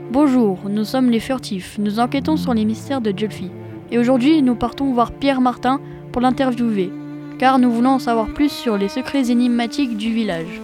Bonjour, nous sommes les Furtifs, nous enquêtons sur les mystères de Dieulefit. Et aujourd'hui, nous partons voir Pierre Martin pour l'interviewer, car nous voulons en savoir plus sur les secrets énigmatiques du village.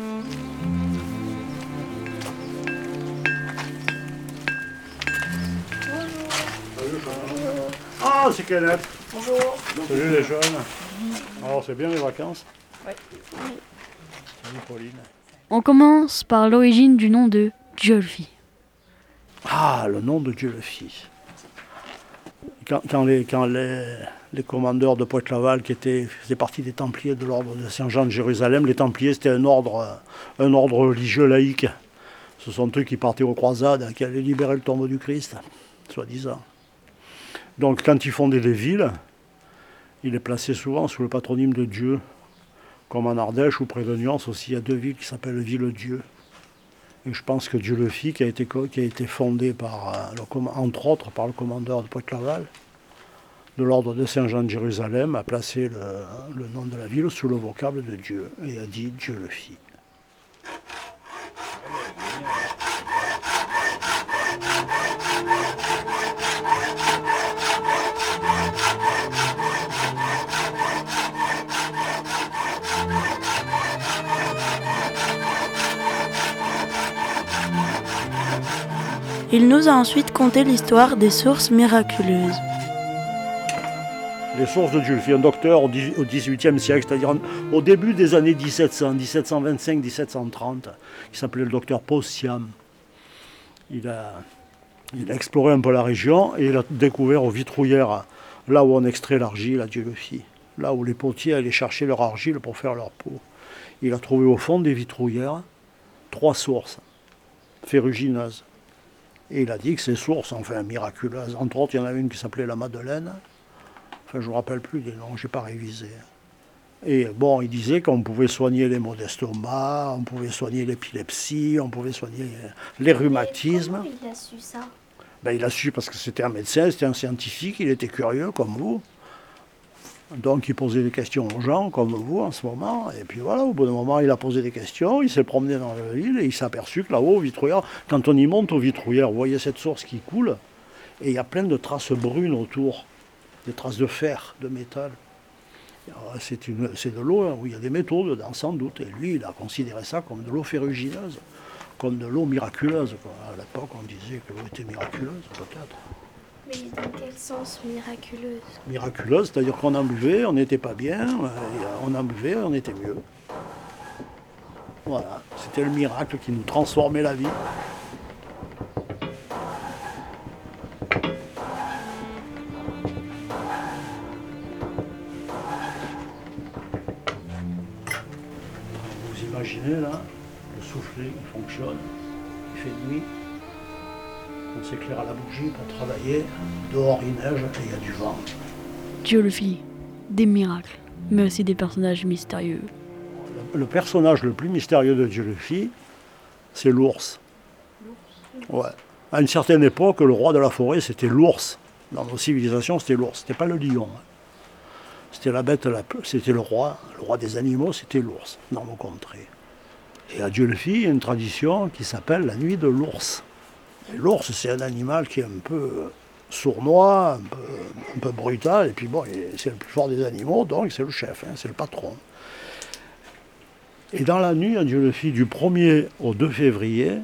Ah, c'est Kenneth. Bonjour. Salut les jeunes. Alors, c'est bien les vacances? Ouais. Salut Pauline. On commence par l'origine du nom de Dieulefit. Ah, le nom de Dieulefit. Quand les commandeurs de Pointe-Laval qui faisaient partie des Templiers de l'ordre de Saint-Jean de Jérusalem, les Templiers c'était un ordre religieux laïque. Ce sont eux qui partaient aux croisades, qui allaient libérer le tombeau du Christ, soi-disant. Donc quand ils fondaient des villes, ils les plaçaient souvent sous le patronyme de Dieu. Comme en Ardèche ou près de Nyons aussi, il y a deux villes qui s'appellent Ville-Dieu. Et je pense que Dieulefit, qui a été fondé entre autres par le commandeur de Pointe-Laval, de l'ordre de Saint-Jean de Jérusalem, a placé le nom de la ville sous le vocable de Dieu et a dit Dieulefit. Il nous a ensuite conté l'histoire des sources miraculeuses. Les sources de Dieulefit, un docteur au XVIIIe siècle, c'est-à-dire au début des années 1700, 1725-1730, qui s'appelait le docteur Pauciam. Il a exploré un peu la région et il a découvert aux Vitrouillères, là où on extrait l'argile à Dieulefit, là où les potiers allaient chercher leur argile pour faire leur peau. Il a trouvé au fond des Vitrouillères 3 sources ferrugineuses. Et il a dit que ces sources, enfin miraculeuses, entre autres, il y en avait une qui s'appelait la Madeleine. Enfin, je ne me rappelle plus des noms, je n'ai pas révisé. Et bon, il disait qu'on pouvait soigner les maux d'estomac, on pouvait soigner l'épilepsie, on pouvait soigner les rhumatismes. Comment il a su ça? Il a su parce que c'était un médecin, c'était un scientifique, il était curieux comme vous. Donc il posait des questions aux gens comme vous en ce moment. Et puis voilà, au bout d'un moment, il a posé des questions, il s'est promené dans la ville et il s'est aperçu que là-haut, aux Vitrouillères, quand on y monte aux Vitrouillères, vous voyez cette source qui coule et il y a plein de traces brunes autour, des traces de fer, de métal. C'est de l'eau où il y a des métaux dedans sans doute. Et lui, il a considéré ça comme de l'eau ferrugineuse, comme de l'eau miraculeuse. À l'époque, on disait que l'eau était miraculeuse, peut-être. Mais dans quel sens miraculeuse? Miraculeuse, c'est-à-dire qu'on en buvait, on n'était pas bien, on en buvait, on était mieux. Voilà, c'était le miracle qui nous transformait la vie. Vous imaginez là, le soufflet il fonctionne, il fait nuit. On s'éclaire à la bougie pour travailler. Dehors, il neige et il y a du vent. Dieulefit, des miracles, mais aussi des personnages mystérieux. Le personnage le plus mystérieux de Dieulefit, c'est l'ours. Ouais. À une certaine époque, le roi de la forêt, c'était l'ours. Dans nos civilisations, c'était l'ours. C'était pas le lion. C'était la bête, c'était le roi des animaux, c'était l'ours, dans nos contrées. Et à Dieulefit, il y a une tradition qui s'appelle la nuit de l'ours. Et l'ours, c'est un animal qui est un peu sournois, un peu brutal, et puis bon, c'est le plus fort des animaux, donc c'est le chef, c'est le patron. Et dans la nuit à Dieulefit, du 1er au 2 février,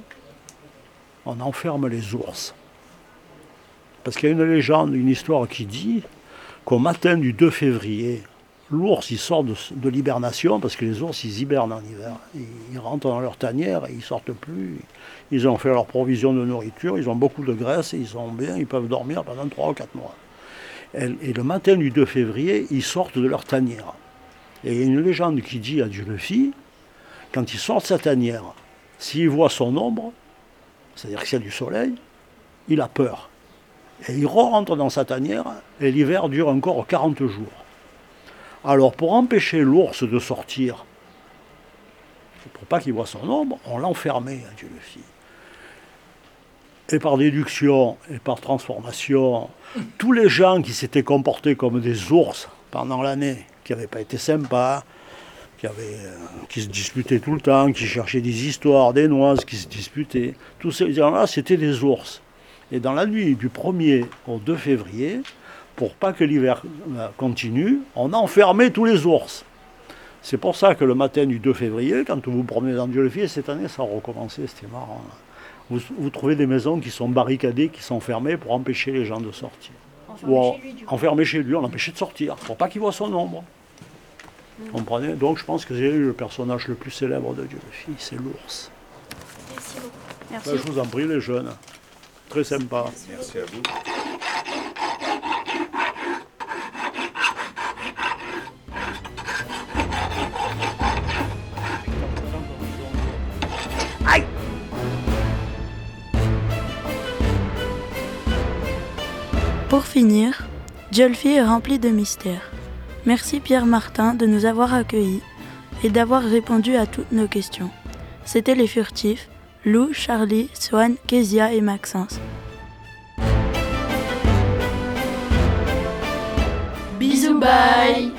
on enferme les ours. Parce qu'il y a une légende, une histoire qui dit qu'au matin du 2 février, l'ours il sort de l'hibernation, parce que les ours ils hibernent en hiver. Ils rentrent dans leur tanière et ils ne sortent plus. Ils ont fait leur provision de nourriture, ils ont beaucoup de graisse, et ils sont bien, ils peuvent dormir pendant 3 ou 4 mois. Et le matin du 2 février, ils sortent de leur tanière. Et il y a une légende qui dit à Dieulefit, quand il sort de sa tanière, s'il voit son ombre, c'est-à-dire qu'il y a du soleil, il a peur. Et il rentre dans sa tanière, et l'hiver dure encore 40 jours. Alors pour empêcher l'ours de sortir, pour pas qu'il voie son ombre, on l'enfermait à Dieulefit. Et par déduction et par transformation, tous les gens qui s'étaient comportés comme des ours pendant l'année, qui n'avaient pas été sympas, qui se disputaient tout le temps, qui cherchaient des histoires, des noises, qui se disputaient. Tous ces gens-là, c'était des ours. Et dans la nuit du 1er au 2 février, pour pas que l'hiver continue, on a enfermé tous les ours. C'est pour ça que le matin du 2 février, quand vous vous promenez dans Dieulefit, et cette année ça a recommencé, c'était marrant. Vous trouvez des maisons qui sont barricadées, qui sont fermées pour empêcher les gens de sortir. Enfermé chez lui, on l'empêchait de sortir, pour pas qu'il voit son ombre. Vous comprenez? Donc je pense que c'est le personnage le plus célèbre de Dieulefit, c'est l'ours. Merci beaucoup. Merci. Je vous en prie les jeunes, très sympa. Merci à vous. Pour finir, Dieulefit est rempli de mystères. Merci Pierre Martin de nous avoir accueillis et d'avoir répondu à toutes nos questions. C'était Les Furtifs, Lou, Charlie, Swan, Kezia et Maxence. Bisous, bye.